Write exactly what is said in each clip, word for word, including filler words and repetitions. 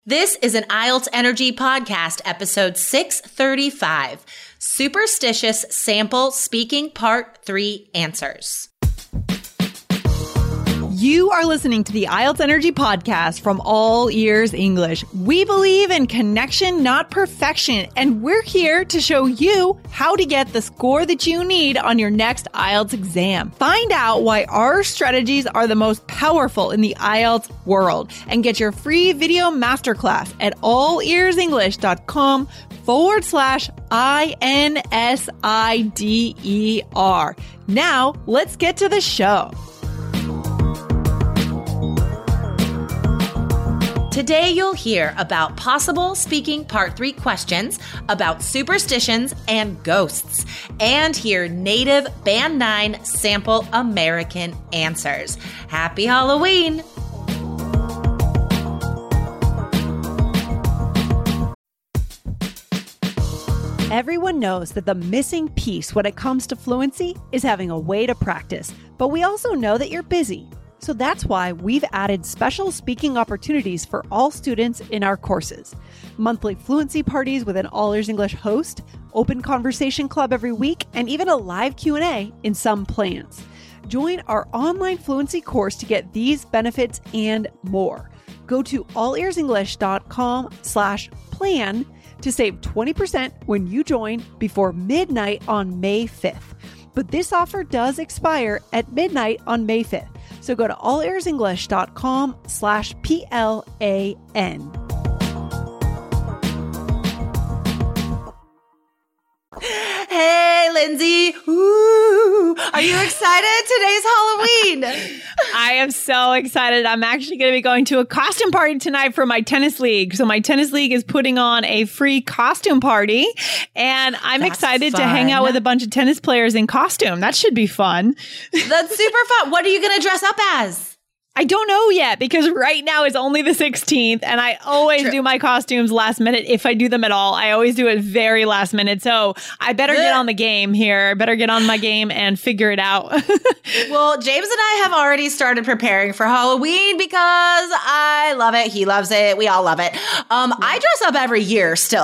This is an I E L T S Energy Podcast, episode six thirty-five, Superstitious Sample Speaking Part three Answers. You are listening to the I E L T S Energy Podcast from All Ears English. We believe in connection, not perfection, and we're here to show you how to get the score that you need on your next I E L T S exam. Find out why our strategies are the most powerful in the I E L T S world and get your free video masterclass at allearsenglish.com forward slash I N S I D E R. Now, let's get to the show. Today, you'll hear about possible speaking part three questions about superstitions and ghosts, and hear native Band nine sample American answers. Happy Halloween! Everyone knows that the missing piece when it comes to fluency is having a way to practice, but we also know that you're busy. So that's why we've added special speaking opportunities for all students in our courses. Monthly fluency parties with an All Ears English host, open conversation club every week, and even a live Q and A in some plans. Join our online fluency course to get these benefits and more. Go to allearsenglish.com slash plan to save twenty percent when you join before midnight on May fifth. But this offer does expire at midnight on May fifth. So go to allearsenglish.com slash P L A N. Hey, Lindsay. Ooh, are you excited? Today's Halloween. I am so excited. I'm actually going to be going to a costume party tonight for my tennis league. So my tennis league is putting on a free costume party, and I'm That's excited fun. to hang out with a bunch of tennis players in costume. That should be fun. That's super fun. What are you going to dress up as? I don't know yet, because right now is only the sixteenth, and I always True. do my costumes last minute. If I do them at all, I always do it very last minute. So I better get on the game here. Better get on my game and figure it out. Well, James and I have already started preparing for Halloween because I love it. He loves it. We all love it. Um, I dress up every year still.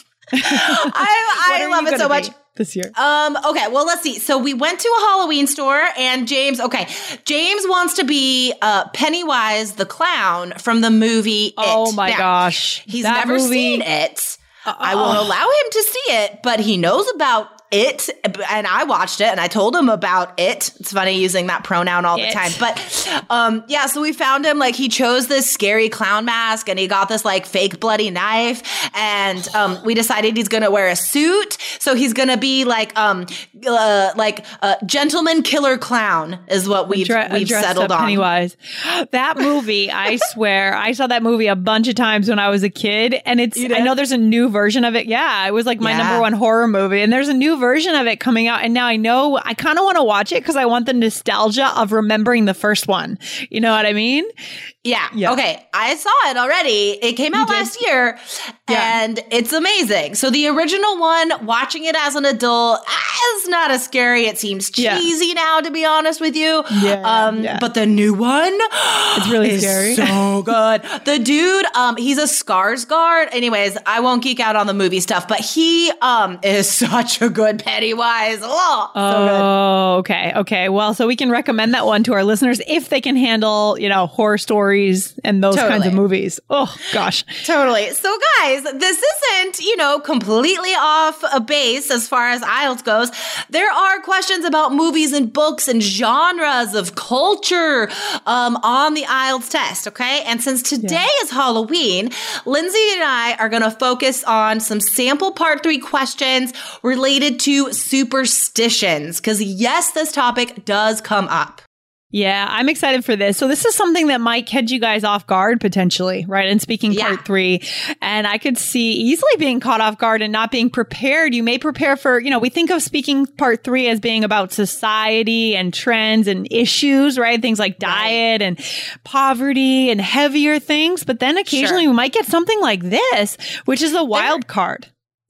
I, I love it so much. This year. Um, okay, well, let's see. So we went to a Halloween store, and James, okay, James wants to be uh, Pennywise the clown from the movie It. Oh my now, gosh. He's that never movie. seen it. Uh-uh. I won't allow him to see it, but he knows about it, and I watched it, and I told him about it. It's funny using that pronoun all It. the time. But um, yeah, so we found him, like, he chose this scary clown mask, and he got this, like, fake bloody knife, and um, we decided he's going to wear a suit, so he's going to be, like, um, uh, like a gentleman killer clown is what we've, Dre- we've dressed settled up on. Pennywise. That movie, I swear, I saw that movie a bunch of times when I was a kid, and it's, I know there's a new version of it. Yeah, it was like my Yeah. number one horror movie, and there's a new version of it coming out, and now I know I kind of want to watch it because I want the nostalgia of remembering the first one. You know what I mean? Yeah. Yeah. Okay. I saw it already. It came out did? last year, Yeah. and it's amazing. So the original one, watching it as an adult, ah, is not as scary. It seems Yeah. cheesy now, to be honest with you. Yeah, Um, yeah. But the new one, It's really is scary. so good. The dude, um, he's a Skarsgård. Anyways, I won't geek out on the movie stuff, but he um is such a good Pennywise. Oh, so good. Oh, okay. Okay. Well, so we can recommend that one to our listeners if they can handle, you know, horror stories and those kinds Totally. of movies. Oh, gosh. Totally. So, guys, this isn't, you know, completely off a base as far as I E L T S goes. There are questions about movies and books and genres of culture um, on the I E L T S test, okay? And since today Yeah. is Halloween, Lindsay and I are going to focus on some sample part three questions related to superstitions, because yes, this topic does come up. Yeah, I'm excited for this. So this is something that might catch you guys off guard potentially, right? And speaking Yeah. part three, and I could see easily being caught off guard and not being prepared. You may prepare for, you know, we think of speaking part three as being about society and trends and issues, right? Things like diet and poverty and heavier things. But then occasionally Sure. we might get something like this, which is a wild card.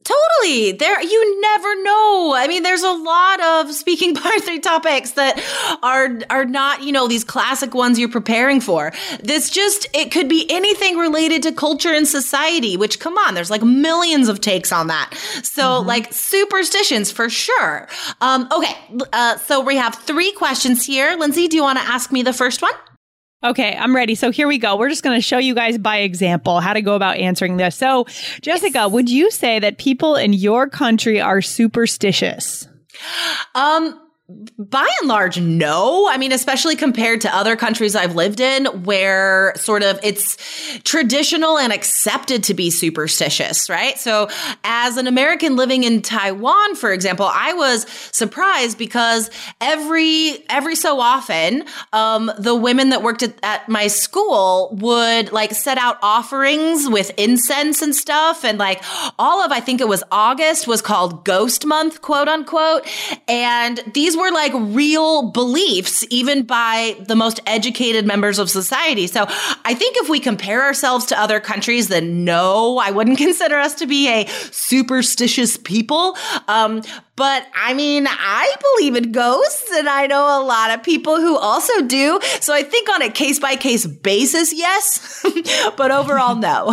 Totally. There, you never know. I mean, there's a lot of speaking part three topics that are are not, you know, these classic ones you're preparing for. This just, it could be anything related to culture and society, which, come on, there's like millions of takes on that. So mm-hmm. like superstitions for sure. Um, okay. Uh, so we have three questions here. Lindsay, do you want to ask me the first one? Okay, I'm ready. So here we go. We're just going to show you guys by example how to go about answering this. So, Jessica, yes. would you say that people in your country are superstitious? Um, by and large, no. I mean, especially compared to other countries I've lived in where sort of it's traditional and accepted to be superstitious, right? So as an American living in Taiwan, for example, I was surprised because every, every so often, um, the women that worked at, at my school would like set out offerings with incense and stuff. And like all of, I think it was August was called Ghost Month, quote unquote. And these were like real beliefs, even by the most educated members of society. So I think if we compare ourselves to other countries, then no, I wouldn't consider us to be a superstitious people. Um, but I mean, I believe in ghosts and I know a lot of people who also do. So I think on a case by case basis, yes, but overall, no.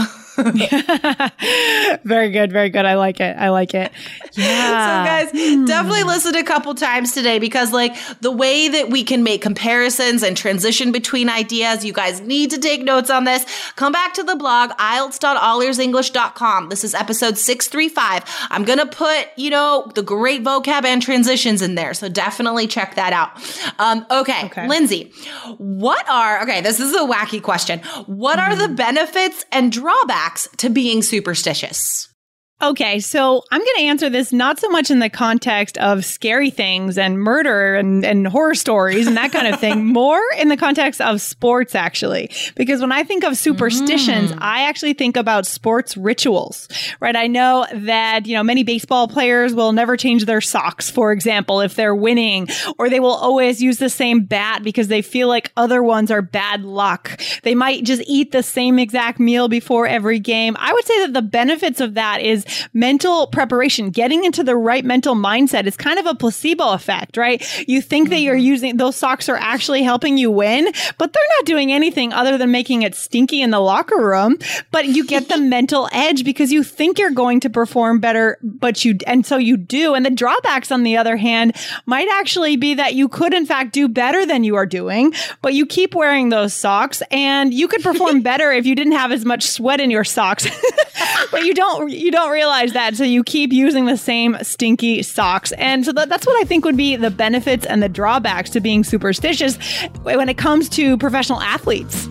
Very good. Very good. I like it. I like it. Yeah. So guys, mm. definitely listen a couple times today because like the way that we can make comparisons and transition between ideas, you guys need to take notes on this. Come back to the blog, I E L T S dot all ears english dot com. This is episode six thirty-five. I'm going to put, you know, the great vocab and transitions in there. So definitely check that out. Um, okay, okay. Lindsay, what are, okay, this is a wacky question. What mm. are the benefits and drawbacks to being superstitious? Okay, so I'm going to answer this not so much in the context of scary things and murder and, and horror stories and that kind of thing, more in the context of sports, actually. Because when I think of superstitions, mm. I actually think about sports rituals, right? I know that, you know, many baseball players will never change their socks, for example, if they're winning, or they will always use the same bat because they feel like other ones are bad luck. They might just eat the same exact meal before every game. I would say that the benefits of that is mental preparation, getting into the right mental mindset is kind of a placebo effect, right? You think that you're using those socks are actually helping you win, but they're not doing anything other than making it stinky in the locker room. But you get the mental edge because you think you're going to perform better, but you, and so you do. And the drawbacks, on the other hand, might actually be that you could, in fact, do better than you are doing, but you keep wearing those socks and you could perform better if you didn't have as much sweat in your socks. But you don't, you don't realize that. So you keep using the same stinky socks. And so that, that's what I think would be the benefits and the drawbacks to being superstitious when it comes to professional athletes.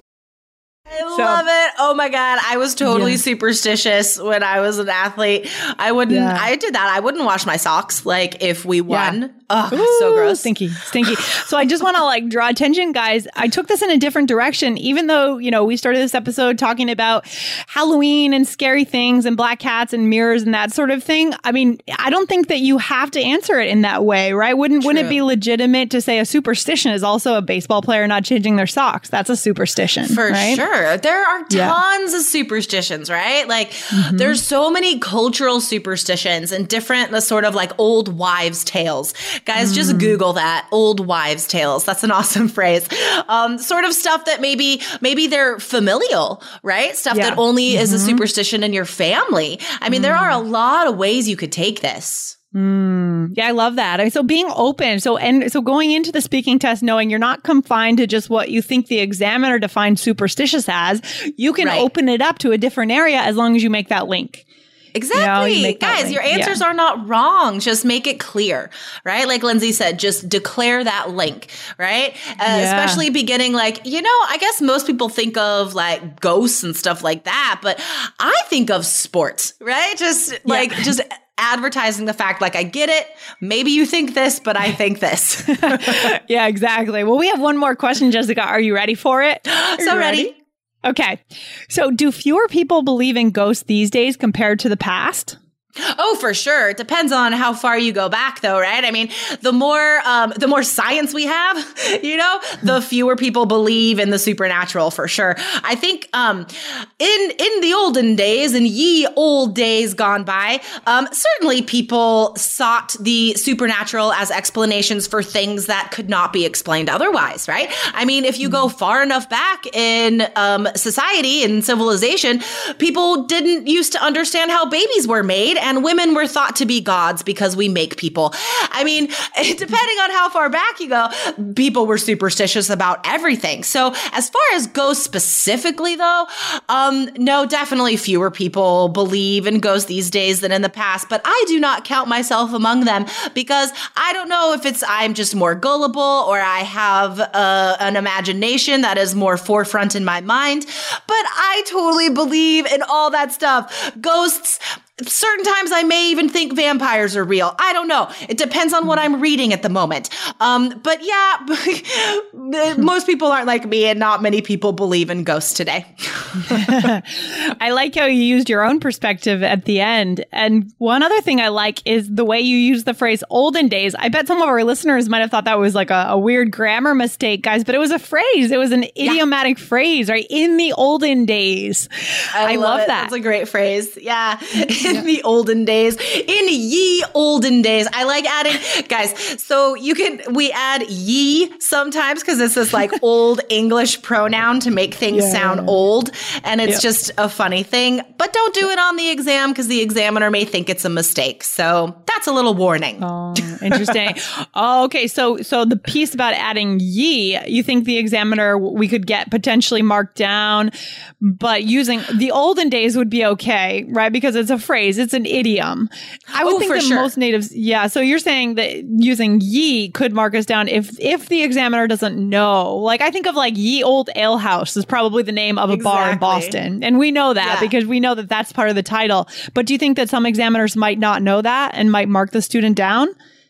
I so, love it. Oh my God. I was totally yeah. superstitious when I was an athlete. I wouldn't, yeah. I did that. I wouldn't wash my socks. Like if we won. Yeah. Oh, so gross. Stinky, stinky. So I just want to like draw attention, guys. I took this in a different direction, even though, you know, we started this episode talking about Halloween and scary things and black cats and mirrors and that sort of thing. I mean, I don't think that you have to answer it in that way, right? Wouldn't, True. wouldn't it be legitimate to say a superstition is also a baseball player not changing their socks? That's a superstition. For right? sure. There are tons yeah. of superstitions, right? Like mm-hmm. there's so many cultural superstitions and different the sort of like old wives' tales. Guys, mm. just Google that, old wives' tales. That's an awesome phrase. Um, sort of stuff that maybe maybe they're familial, right? Stuff yeah. that only mm-hmm. is a superstition in your family. I mean, mm. there are a lot of ways you could take this. Mm, yeah, I love that. I mean, so being open. So, and so going into the speaking test, knowing you're not confined to just what you think the examiner defined superstitious as, you can right. open it up to a different area as long as you make that link. Exactly. You know, Guys, your answers yeah. are not wrong. Just make it clear, right? Like Lindsay said, just declare that link, right? Uh, yeah. Especially beginning like, you know, I guess most people think of like ghosts and stuff like that, but I think of sports, right? Just yeah. like, just advertising the fact, like, I get it. Maybe you think this, but I think this. Yeah, exactly. Well, we have one more question, Jessica. Are you ready for it? Are so ready? ready? Okay. So do fewer people believe in ghosts these days compared to the past? Oh, for sure. It depends on how far you go back, though, right? I mean, the more um, the more science we have, you know, the fewer people believe in the supernatural, for sure. I think um, in in the olden days, in ye old days gone by, um, certainly people sought the supernatural as explanations for things that could not be explained otherwise, right? I mean, if you go far enough back in um, society and civilization, people didn't used to understand how babies were made. And women were thought to be gods because we make people. I mean, depending on how far back you go, people were superstitious about everything. So as far as ghosts specifically, though, um, no, definitely fewer people believe in ghosts these days than in the past. But I do not count myself among them because I don't know if it's I'm just more gullible or I have uh, an imagination that is more forefront in my mind. But I totally believe in all that stuff. Ghosts. Certain times I may even think vampires are real. I don't know. It depends on what I'm reading at the moment. Um, but yeah, most people aren't like me and not many people believe in ghosts today. I like how you used your own perspective at the end. And one other thing I like is the way you use the phrase olden days. I bet some of our listeners might have thought that was like a, a weird grammar mistake, guys, but it was a phrase. It was an idiomatic yeah. phrase, right? In the olden days. I, I love, love it. that. That's a great phrase. Yeah. In yeah. the olden days, in ye olden days. I like adding, guys, so you can, we add ye sometimes because it's this like old English pronoun to make things yeah. sound old. And it's yep. just a funny thing, but don't do it on the exam because the examiner may think it's a mistake. So that's a little warning. Oh, interesting. oh, okay. So, so the piece about adding ye, you think the examiner, we could get potentially marked down, but using the olden days would be okay, right? Because it's a phrase. It's an idiom. I would oh, think that sure. most natives, yeah. So you're saying that using ye could mark us down if if the examiner doesn't know. Like I think of like Ye Old Ale House is probably the name of a exactly. bar in Boston, and we know that yeah. because we know that that's part of the title. But do you think that some examiners might not know that and might mark the student down?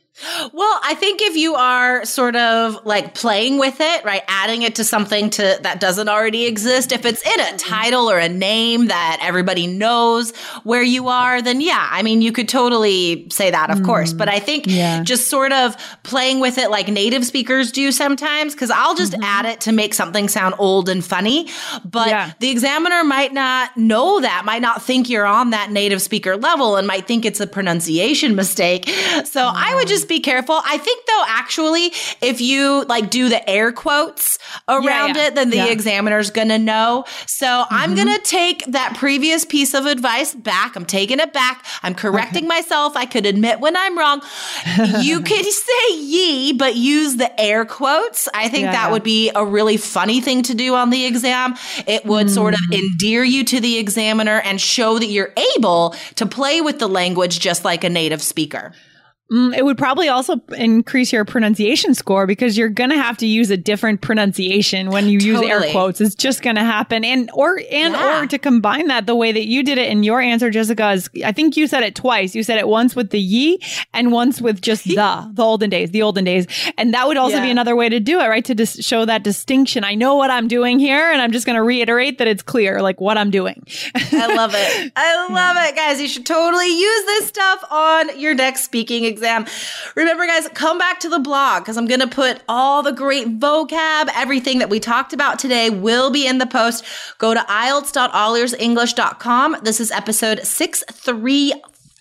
Well, I think if you are sort of like playing with it, right, adding it to something to that doesn't already exist, if it's in a title or a name that everybody knows where you are, then yeah, I mean, you could totally say that, of mm. course. But I think yeah. just sort of playing with it like native speakers do sometimes, because I'll just mm-hmm. add it to make something sound old and funny. But yeah. the examiner might not know that, might not think you're on that native speaker level and might think it's a pronunciation mistake. So mm. I would just be careful. I think though, actually, if you like do the air quotes around yeah, yeah. it, then the yeah. examiner's going to know. So mm-hmm. I'm going to take that previous piece of advice back. I'm taking it back. I'm correcting okay. myself. I could admit when I'm wrong. You could say ye, but use the air quotes. I think yeah, that yeah. would be a really funny thing to do on the exam. It would mm. sort of endear you to the examiner and show that you're able to play with the language just like a native speaker. Mm, it would probably also increase your pronunciation score because you're going to have to use a different pronunciation when you totally. use air quotes. It's just going to happen. And or and yeah. or to combine that the way that you did it in your answer, Jessica, is I think you said it twice. You said it once with the ye and once with just the, the olden days, the olden days. And that would also yeah. be another way to do it, right? To dis- show that distinction. I know what I'm doing here and I'm just going to reiterate that it's clear, like what I'm doing. I love it. I love it, guys. You should totally use this stuff on your next speaking exam. Remember, guys, come back to the blog because I'm going to put all the great vocab, everything that we talked about today will be in the post. Go to I E L T S dot all ears english dot com. This is episode six thirty-five.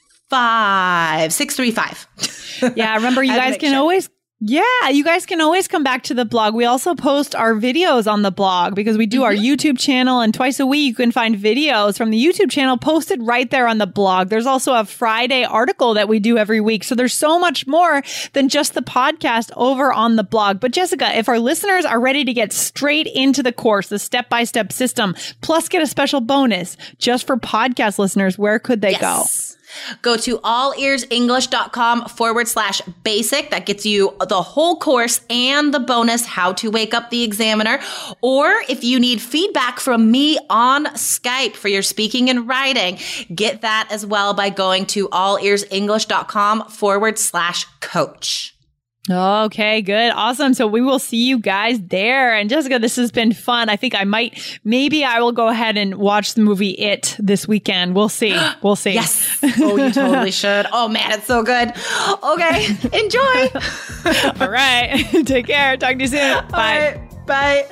six thirty-five. Yeah, remember, you guys can sure. always... Yeah, you guys can always come back to the blog. We also post our videos on the blog because we do mm-hmm. our YouTube channel, and twice a week you can find videos from the YouTube channel posted right there on the blog. There's also a Friday article that we do every week. So there's so much more than just the podcast over on the blog. But Jessica, if our listeners are ready to get straight into the course, the step-by-step system, plus get a special bonus just for podcast listeners, where could they yes. go? Go to allearsenglish.com forward slash basic. That gets you the whole course and the bonus, how to wake up the examiner. Or if you need feedback from me on Skype for your speaking and writing, get that as well by going to allearsenglish.com forward slash coach. Okay, good. Awesome. So we will see you guys there. And Jessica, this has been fun. I think I might, maybe I will go ahead and watch the movie It this weekend. We'll see. We'll see. Yes. Oh, you totally should. Oh man, it's so good. Okay. Enjoy. All right. Take care. Talk to you soon. Bye. Right. Bye.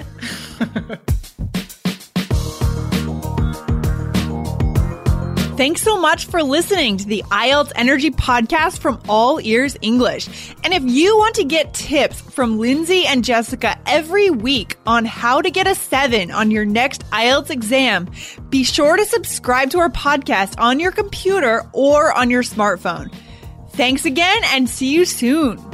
Thanks so much for listening to the I E L T S Energy podcast from All Ears English. And if you want to get tips from Lindsay and Jessica every week on how to get a seven on your next I E L T S exam, be sure to subscribe to our podcast on your computer or on your smartphone. Thanks again and see you soon.